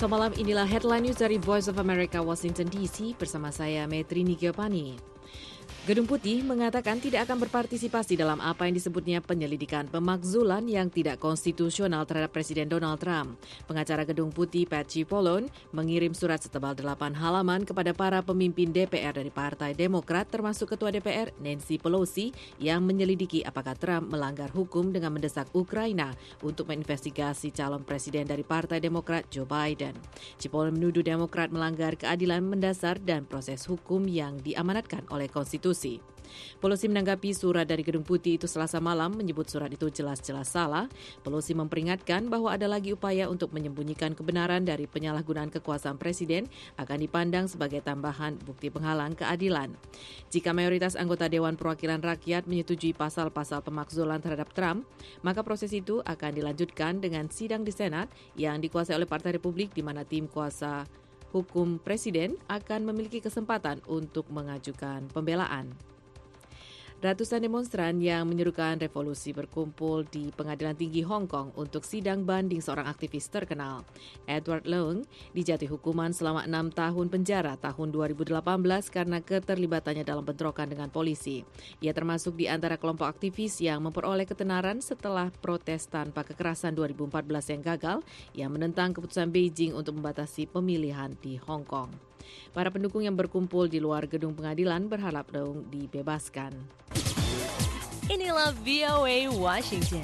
Semalam inilah headline news dari Voice of America Washington DC bersama saya Metri Nigiopani. Gedung Putih mengatakan tidak akan berpartisipasi dalam apa yang disebutnya penyelidikan pemakzulan yang tidak konstitusional terhadap Presiden Donald Trump. Pengacara Gedung Putih Pat Cipollone mengirim surat setebal 8 halaman kepada para pemimpin DPR dari Partai Demokrat termasuk Ketua DPR Nancy Pelosi yang menyelidiki apakah Trump melanggar hukum dengan mendesak Ukraina untuk menginvestigasi calon presiden dari Partai Demokrat Joe Biden. Cipollone menuduh Demokrat melanggar keadilan mendasar dan proses hukum yang diamanatkan oleh konstitusi. Pelosi menanggapi surat dari Gedung Putih itu Selasa malam menyebut surat itu jelas-jelas salah. Pelosi memperingatkan bahwa ada lagi upaya untuk menyembunyikan kebenaran dari penyalahgunaan kekuasaan presiden akan dipandang sebagai tambahan bukti penghalang keadilan. Jika mayoritas anggota Dewan Perwakilan Rakyat menyetujui pasal-pasal pemakzulan terhadap Trump, maka proses itu akan dilanjutkan dengan sidang di Senat yang dikuasai oleh Partai Republik di mana tim kuasa hukum presiden akan memiliki kesempatan untuk mengajukan pembelaan. Ratusan demonstran yang menyerukan revolusi berkumpul di Pengadilan Tinggi Hong Kong untuk sidang banding seorang aktivis terkenal. Edward Leung dijatuhi hukuman selama 6 tahun penjara tahun 2018 karena keterlibatannya dalam bentrokan dengan polisi. Ia termasuk di antara kelompok aktivis yang memperoleh ketenaran setelah protes tanpa kekerasan 2014 yang gagal yang menentang keputusan Beijing untuk membatasi pemilihan di Hong Kong. Para pendukung yang berkumpul di luar gedung pengadilan berharap Leung dibebaskan. Inilah VOA Washington.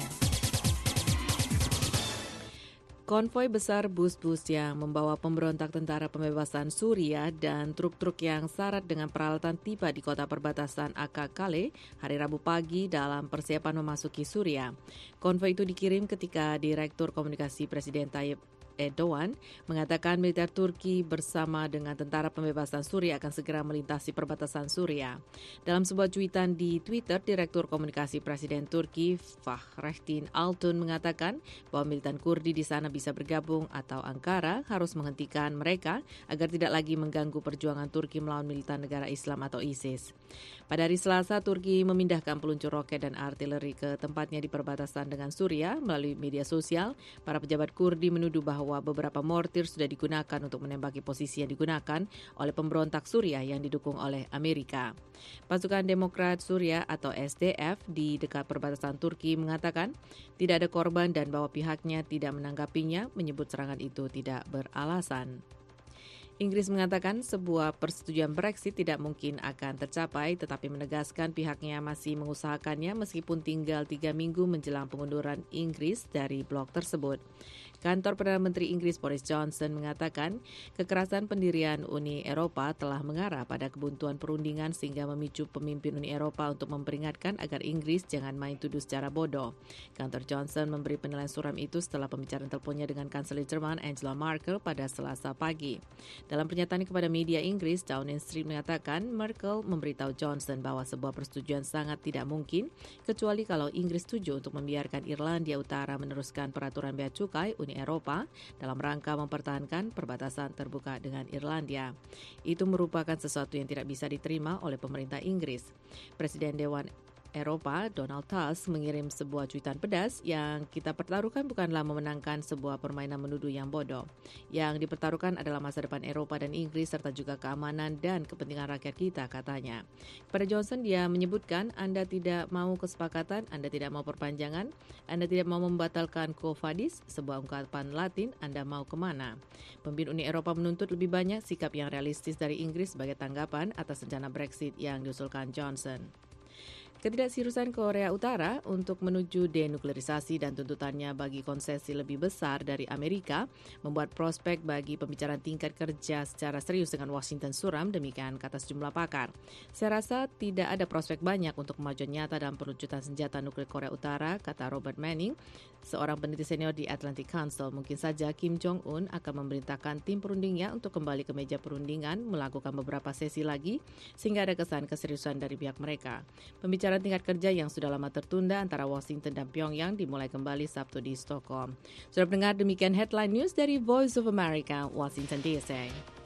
Konvoi besar bus-bus yang membawa pemberontak Tentara Pembebasan Suriah dan truk-truk yang syarat dengan peralatan tiba di kota perbatasan Akakale hari Rabu pagi dalam persiapan memasuki Suriah. Konvoi itu dikirim ketika Direktur Komunikasi Presiden Tayyip Erdogan mengatakan militer Turki bersama dengan Tentara Pembebasan Suriah akan segera melintasi perbatasan Suriah. Dalam sebuah cuitan di Twitter, Direktur Komunikasi Presiden Turki Fahrettin Altun mengatakan bahwa militan Kurdi di sana bisa bergabung atau Ankara harus menghentikan mereka agar tidak lagi mengganggu perjuangan Turki melawan militan negara Islam atau ISIS. Pada hari Selasa, Turki memindahkan peluncur roket dan artileri ke tempatnya di perbatasan dengan Suriah melalui media sosial. Para pejabat Kurdi menuduh bahwa beberapa mortir sudah digunakan untuk menembaki posisi yang digunakan oleh pemberontak Suriah yang didukung oleh Amerika. Pasukan Demokrat Suriah atau SDF di dekat perbatasan Turki mengatakan tidak ada korban dan bahwa pihaknya tidak menanggapinya, menyebut serangan itu tidak beralasan. Inggris mengatakan sebuah persetujuan Brexit tidak mungkin akan tercapai, tetapi menegaskan pihaknya masih mengusahakannya meskipun tinggal 3 minggu menjelang pengunduran Inggris dari blok tersebut. Kantor Perdana Menteri Inggris Boris Johnson mengatakan kekerasan pendirian Uni Eropa telah mengarah pada kebuntuan perundingan sehingga memicu pemimpin Uni Eropa untuk memperingatkan agar Inggris jangan main tuduh secara bodoh. Kantor Johnson memberi penilaian suram itu setelah pembicaraan teleponnya dengan Kanselir Jerman Angela Merkel pada Selasa pagi. Dalam pernyataan kepada media Inggris, Downing Street mengatakan Merkel memberitahu Johnson bahwa sebuah persetujuan sangat tidak mungkin kecuali kalau Inggris setuju untuk membiarkan Irlandia Utara meneruskan peraturan bea cukai Uni Eropa dalam rangka mempertahankan perbatasan terbuka dengan Irlandia. Itu merupakan sesuatu yang tidak bisa diterima oleh pemerintah Inggris. Presiden Dewan Eropa, Donald Tusk, mengirim sebuah cuitan pedas yang kita pertaruhkan bukanlah memenangkan sebuah permainan menuduh yang bodoh. Yang dipertaruhkan adalah masa depan Eropa dan Inggris serta juga keamanan dan kepentingan rakyat kita, katanya. Kepada Johnson, dia menyebutkan Anda tidak mau kesepakatan, Anda tidak mau perpanjangan, Anda tidak mau membatalkan Quo Vadis, sebuah ungkapan Latin, Anda mau kemana? Pemimpin Uni Eropa menuntut lebih banyak sikap yang realistis dari Inggris sebagai tanggapan atas rencana Brexit yang diusulkan Johnson. Ketidakseriusan Korea Utara untuk menuju denuklerisasi dan tuntutannya bagi konsesi lebih besar dari Amerika membuat prospek bagi pembicaraan tingkat kerja secara serius dengan Washington suram, demikian kata sejumlah pakar. Saya rasa tidak ada prospek banyak untuk kemajuan nyata dalam peluncuran senjata nuklir Korea Utara, kata Robert Manning, seorang peneliti senior di Atlantic Council. Mungkin saja Kim Jong-un akan memerintahkan tim perundingnya untuk kembali ke meja perundingan, melakukan beberapa sesi lagi, sehingga ada kesan keseriusan dari pihak mereka. Pembicaraan tingkat kerja yang sudah lama tertunda antara Washington dan Pyongyang dimulai kembali Sabtu di Stockholm. Sudah mendengar demikian headline news dari Voice of America, Washington DC.